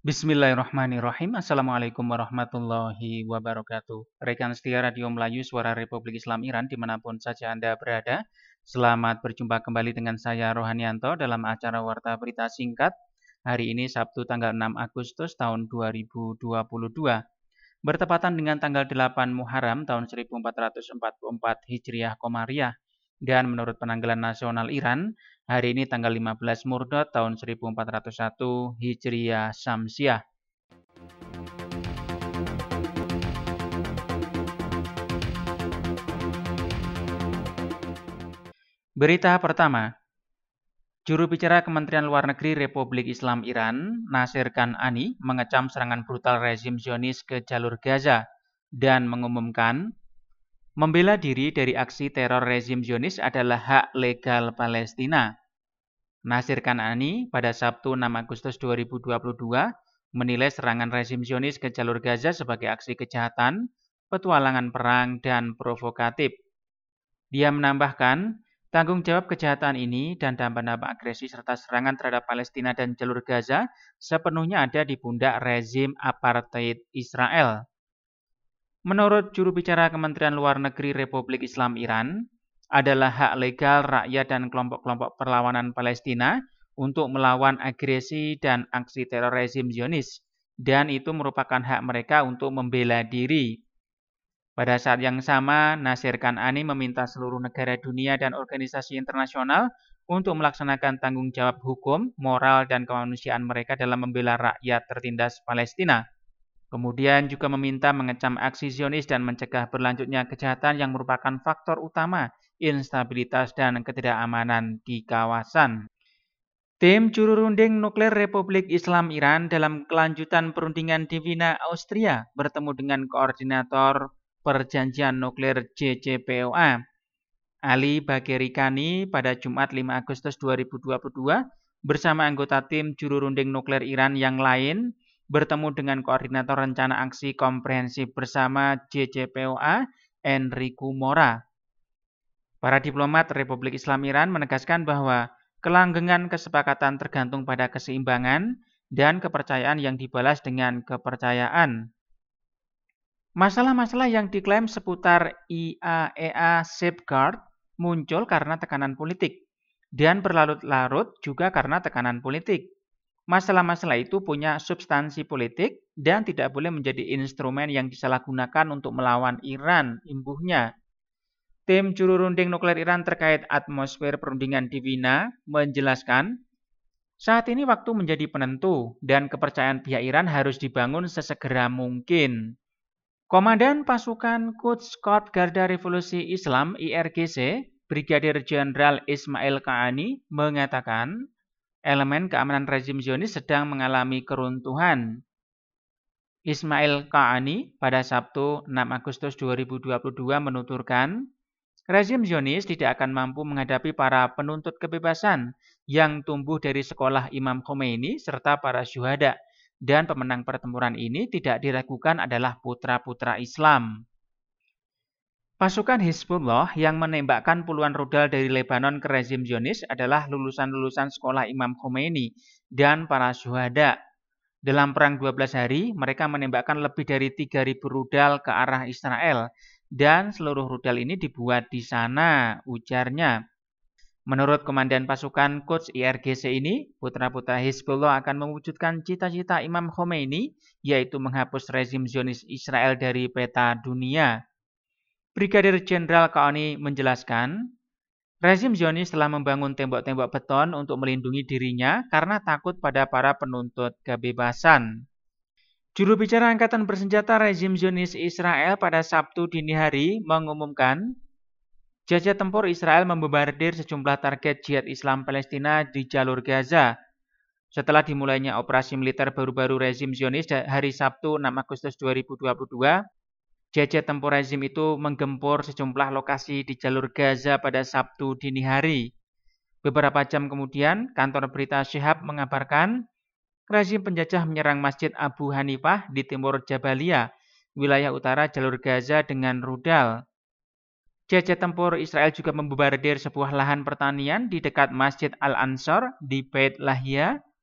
Bismillahirrahmanirrahim. Assalamualaikum warahmatullahi wabarakatuh. Rekan setia Radio Melayu Suara Republik Islam Iran dimanapun saja Anda berada. Selamat berjumpa kembali dengan saya Rohanianto dalam acara Warta Berita Singkat. Hari ini Sabtu tanggal 6 Agustus tahun 2022. Bertepatan dengan tanggal 8 Muharram tahun 1444 Hijriah Komariah. Dan menurut penanggalan nasional Iran, hari ini tanggal 15 Murdad tahun 1401 Hijriah Syamsiah. Berita pertama, juru bicara Kementerian Luar Negeri Republik Islam Iran, Nasir Kan'ani, mengecam serangan brutal rezim Zionis ke jalur Gaza dan mengumumkan membela diri dari aksi teror rezim Zionis adalah hak legal Palestina. Nasir Kan'ani pada Sabtu 6 Agustus 2022 menilai serangan rezim Zionis ke jalur Gaza sebagai aksi kejahatan, petualangan perang, dan provokatif. Dia menambahkan, tanggung jawab kejahatan ini dan dampak-dampak agresi serta serangan terhadap Palestina dan jalur Gaza sepenuhnya ada di pundak rezim apartheid Israel. Menurut juru bicara Kementerian Luar Negeri Republik Islam Iran, adalah hak legal rakyat dan kelompok-kelompok perlawanan Palestina untuk melawan agresi dan aksi teror rezim Zionis, dan itu merupakan hak mereka untuk membela diri. Pada saat yang sama, Nasir Kan'ani meminta seluruh negara dunia dan organisasi internasional untuk melaksanakan tanggung jawab hukum, moral, dan kemanusiaan mereka dalam membela rakyat tertindas Palestina. Kemudian juga meminta mengecam aksi Zionis dan mencegah berlanjutnya kejahatan yang merupakan faktor utama instabilitas dan ketidakamanan di kawasan. Tim juru runding nuklir Republik Islam Iran dalam kelanjutan perundingan di Wina, Austria bertemu dengan koordinator perjanjian nuklir JCPOA, Ali Bagheri Kani pada Jumat 5 Agustus 2022 bersama anggota tim juru runding nuklir Iran yang lain bertemu dengan koordinator rencana aksi komprehensif bersama JCPOA, Enrico Mora. Para diplomat Republik Islam Iran menegaskan bahwa kelanggengan kesepakatan tergantung pada keseimbangan dan kepercayaan yang dibalas dengan kepercayaan. Masalah-masalah yang diklaim seputar IAEA Safeguard muncul karena tekanan politik dan berlarut-larut juga karena tekanan politik. Masalah-masalah itu punya substansi politik dan tidak boleh menjadi instrumen yang disalahgunakan untuk melawan Iran, imbuhnya. Tim juru runding nuklir Iran terkait atmosfer perundingan di Wina menjelaskan, saat ini waktu menjadi penentu dan kepercayaan pihak Iran harus dibangun sesegera mungkin. Komandan Pasukan Quds Corps Garda Revolusi Islam IRGC, Brigadir Jenderal Ismail Qaani mengatakan, elemen keamanan rezim Zionis sedang mengalami keruntuhan. Ismail Qaani pada Sabtu 6 Agustus 2022 menuturkan, rezim Zionis tidak akan mampu menghadapi para penuntut kebebasan yang tumbuh dari sekolah Imam Khomeini serta para syuhada, dan pemenang pertempuran ini tidak diragukan adalah putra-putra Islam. Pasukan Hizbullah yang menembakkan puluhan rudal dari Lebanon ke rezim Zionis adalah lulusan-lulusan sekolah Imam Khomeini dan para syuhada. Dalam perang 12 hari, mereka menembakkan lebih dari 3.000 rudal ke arah Israel, dan seluruh rudal ini dibuat di sana, ujarnya. Menurut Komandan Pasukan Quds IRGC ini, putra-putra Hizbullah akan mewujudkan cita-cita Imam Khomeini, yaitu menghapus rezim Zionis Israel dari peta dunia. Brigadir Jenderal Qaani menjelaskan, rezim Zionis telah membangun tembok-tembok beton untuk melindungi dirinya karena takut pada para penuntut kebebasan. Juru bicara Angkatan Bersenjata rezim Zionis Israel pada Sabtu dini hari mengumumkan, jajah tempur Israel membombardir sejumlah target jihad Islam Palestina di jalur Gaza. Setelah dimulainya operasi militer baru-baru rezim Zionis hari Sabtu 6 Agustus 2022, jajah tempur rezim itu menggempur sejumlah lokasi di jalur Gaza pada Sabtu dini hari. Beberapa jam kemudian, kantor berita Syihab mengabarkan rezim penjajah menyerang Masjid Abu Hanifah di timur Jabalia, wilayah utara jalur Gaza dengan rudal. Jajah tempur Israel juga membombardir sebuah lahan pertanian di dekat Masjid Al-Ansar di Beit Lahia,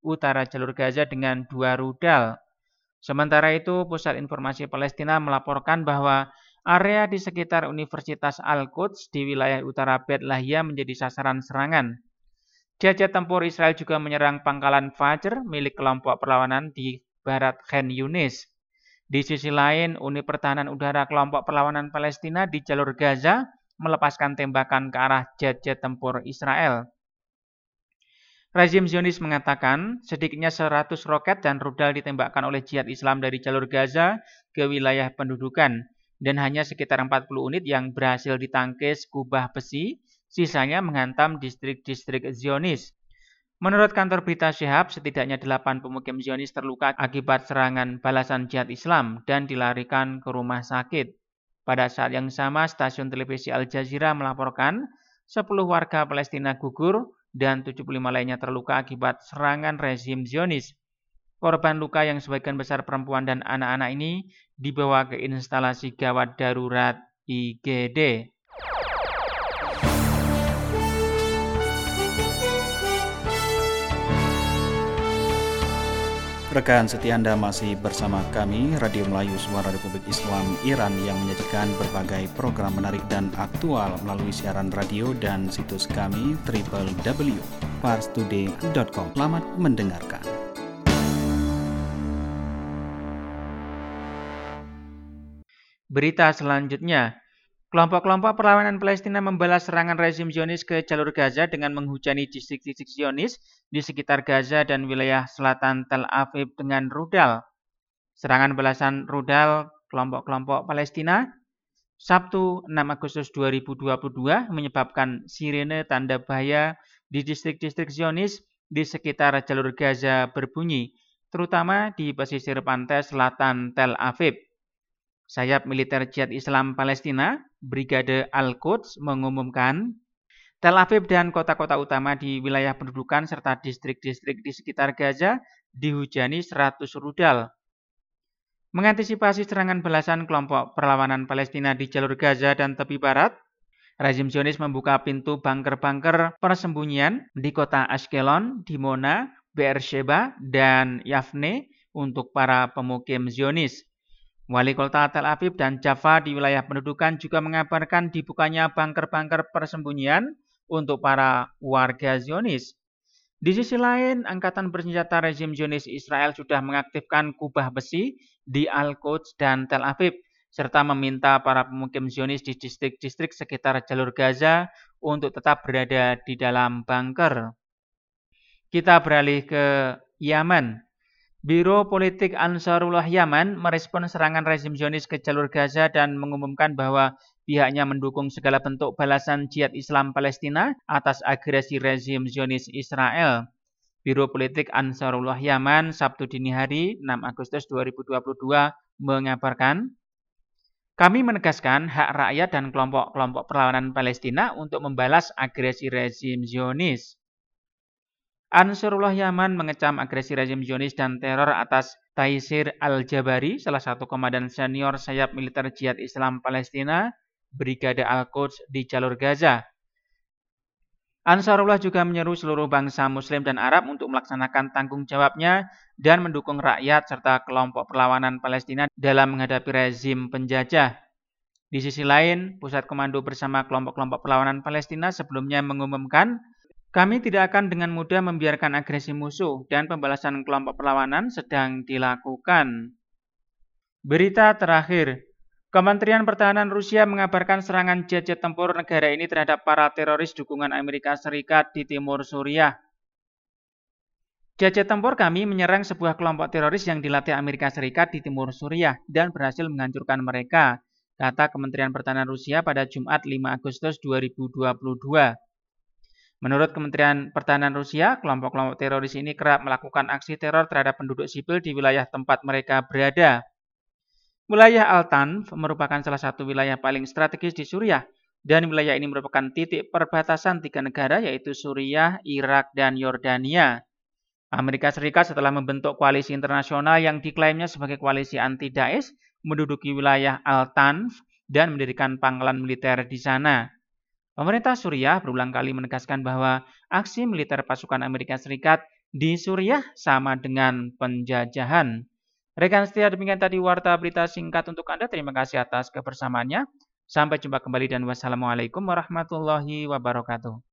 utara jalur Gaza dengan 2 rudal. Sementara itu, Pusat Informasi Palestina melaporkan bahwa area di sekitar Universitas Al-Quds di wilayah utara Bet Lahia menjadi sasaran serangan. Jet tempur Israel juga menyerang pangkalan Fajr milik kelompok perlawanan di barat Khan Yunis. Di sisi lain, unit pertahanan udara kelompok perlawanan Palestina di jalur Gaza melepaskan tembakan ke arah jet-jet tempur Israel. Rezim Zionis mengatakan sedikitnya 100 roket dan rudal ditembakkan oleh jihad Islam dari jalur Gaza ke wilayah pendudukan dan hanya sekitar 40 unit yang berhasil ditangkis kubah besi, sisanya menghantam distrik-distrik Zionis. Menurut kantor berita Syihab, setidaknya 8 pemukim Zionis terluka akibat serangan balasan jihad Islam dan dilarikan ke rumah sakit. Pada saat yang sama, stasiun televisi Al Jazeera melaporkan 10 warga Palestina gugur dan 75 lainnya terluka akibat serangan rezim Zionis. Korban luka yang sebagian besar perempuan dan anak-anak ini dibawa ke instalasi gawat darurat IGD. Rekan setia Anda masih bersama kami, Radio Melayu Suara Republik Islam Iran yang menyajikan berbagai program menarik dan aktual melalui siaran radio dan situs kami www.parstoday.com. Selamat mendengarkan. Berita selanjutnya, kelompok-kelompok perlawanan Palestina membalas serangan rezim Zionis ke jalur Gaza dengan menghujani distrik-distrik Zionis di sekitar Gaza dan wilayah selatan Tel Aviv dengan rudal. Serangan balasan rudal kelompok-kelompok Palestina Sabtu 6 Agustus 2022 menyebabkan sirene tanda bahaya di distrik-distrik Zionis di sekitar jalur Gaza berbunyi, terutama di pesisir pantai selatan Tel Aviv. Sayap militer Jihad Islam Palestina, Brigade Al-Quds mengumumkan Tel Aviv dan kota-kota utama di wilayah pendudukan serta distrik-distrik di sekitar Gaza dihujani 100 rudal. Mengantisipasi serangan balasan kelompok perlawanan Palestina di jalur Gaza dan tepi barat, rezim Zionis membuka pintu bunker-bunker persembunyian di kota Ashkelon, Dimona, Beersheba, dan Yafne untuk para pemukim Zionis. Wali kota Tel Aviv dan Jaffa di wilayah pendudukan juga mengabarkan dibukanya bunker-bunker persembunyian untuk para warga Zionis. Di sisi lain, angkatan bersenjata rezim Zionis Israel sudah mengaktifkan kubah besi di Al-Quds dan Tel Aviv, serta meminta para pemukim Zionis di distrik-distrik sekitar jalur Gaza untuk tetap berada di dalam bunker. Kita beralih ke Yaman. Biro Politik Ansarullah Yaman merespon serangan rezim Zionis ke jalur Gaza dan mengumumkan bahwa pihaknya mendukung segala bentuk balasan jihad Islam Palestina atas agresi rezim Zionis Israel. Biro Politik Ansarullah Yaman Sabtu dini hari 6 Agustus 2022 mengabarkan, kami menegaskan hak rakyat dan kelompok-kelompok perlawanan Palestina untuk membalas agresi rezim Zionis. Ansarullah Yaman mengecam agresi rezim Zionis dan teror atas Taisir Al-Jabari, salah satu komandan senior sayap militer Jihad Islam Palestina, Brigade Al-Quds di jalur Gaza. Ansarullah juga menyeru seluruh bangsa Muslim dan Arab untuk melaksanakan tanggung jawabnya dan mendukung rakyat serta kelompok perlawanan Palestina dalam menghadapi rezim penjajah. Di sisi lain, Pusat Komando bersama kelompok-kelompok perlawanan Palestina sebelumnya mengumumkan, kami tidak akan dengan mudah membiarkan agresi musuh dan pembalasan kelompok perlawanan sedang dilakukan. Berita terakhir, Kementerian Pertahanan Rusia mengabarkan serangan jet-jet tempur negara ini terhadap para teroris dukungan Amerika Serikat di timur Suriah. Jet-jet tempur kami menyerang sebuah kelompok teroris yang dilatih Amerika Serikat di timur Suriah dan berhasil menghancurkan mereka, kata Kementerian Pertahanan Rusia pada Jumat 5 Agustus 2022. Menurut Kementerian Pertahanan Rusia, kelompok-kelompok teroris ini kerap melakukan aksi teror terhadap penduduk sipil di wilayah tempat mereka berada. Wilayah Al-Tanf merupakan salah satu wilayah paling strategis di Suriah, dan wilayah ini merupakan titik perbatasan 3 negara yaitu Suriah, Irak, dan Yordania. Amerika Serikat setelah membentuk koalisi internasional yang diklaimnya sebagai koalisi anti-Daesh, menduduki wilayah Al-Tanf dan mendirikan pangkalan militer di sana. Pemerintah Suriah berulang kali menegaskan bahwa aksi militer pasukan Amerika Serikat Di Suriah sama dengan penjajahan. Rekan setia, demikian tadi warta berita singkat untuk Anda. Terima kasih atas kebersamaannya. Sampai jumpa kembali dan wassalamualaikum warahmatullahi wabarakatuh.